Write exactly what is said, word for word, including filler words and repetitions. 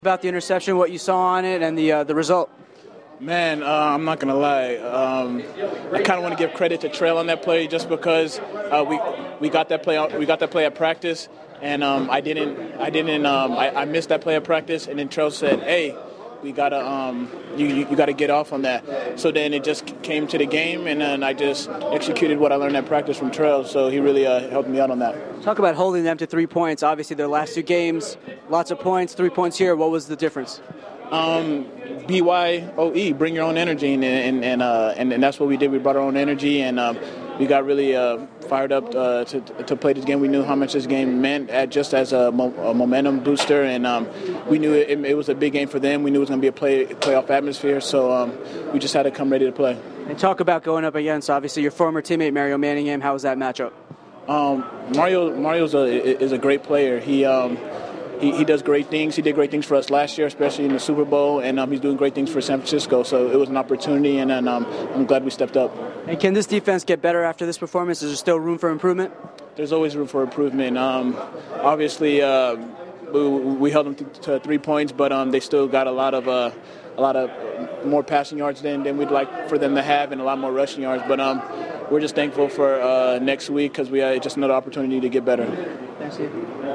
About the interception, what you saw on it, and the uh, the result. Man, uh, I'm not gonna lie. Um, I kind of want to give credit to Trail on that play, just because uh, we we got that play out, we got that play at practice, and um, I didn't I didn't um, I, I missed that play at practice, and then Trail said, "Hey, we gotta um, you you, you gotta get off on that." So then it just came to the game, and then I just executed what I learned at practice from Trail. So he really uh, helped me out on that. Talk about holding them to three points. Obviously, their last two games, lots of points, three points here. What was the difference? Um, B Y O E, bring your own energy, and and and, uh, and and that's what we did. We brought our own energy, and um, we got really uh, fired up uh, to to play this game. We knew how much this game meant, at, just as a, mo- a momentum booster, and um, we knew it, it was a big game for them. We knew it was going to be a play playoff atmosphere, so um, we just had to come ready to play. And talk about going up against, obviously, your former teammate Mario Manningham. How was that matchup? Um, Mario Mario's a, is a great player. He um, he he does great things. He did great things for us last year, especially in the Super Bowl, and um, he's doing great things for San Francisco. So it was an opportunity, and, and um, I'm glad we stepped up. And can this defense get better after this performance? Is there still room for improvement? There's always room for improvement. Um, obviously, uh, we, we held them to, to three points, but um, they still got a lot of uh, a lot of more passing yards than, than we'd like for them to have, and a lot more rushing yards. But um, we're just thankful for uh, next week, because we had just another opportunity to get better. Thanks, Steve.